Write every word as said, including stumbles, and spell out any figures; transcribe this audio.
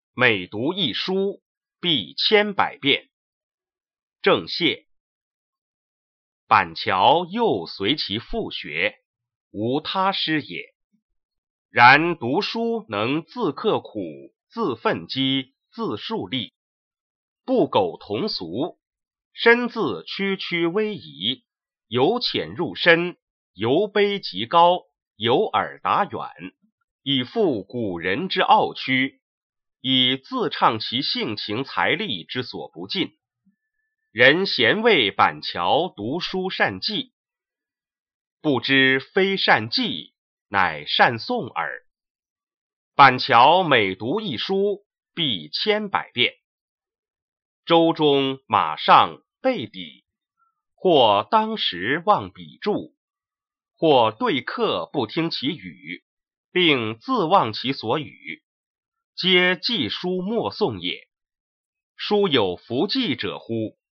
每读一书，必千百遍。郑燮。板桥又随其父学，无他师也。然读书能自刻苦，自奋激，自树立，不苟同俗，身自区区微移，由浅入深，由卑及高，由尔达远，以复古人之傲屈，以自畅其性情财力之所不尽。人咸谓板桥读书善记，不知非善记，乃善诵耳。板桥每读一书，必千百遍。周中、马上、背底，或当时忘笔注，或对客不听其语，并自忘其所语，皆记书默诵也。书有弗记者乎？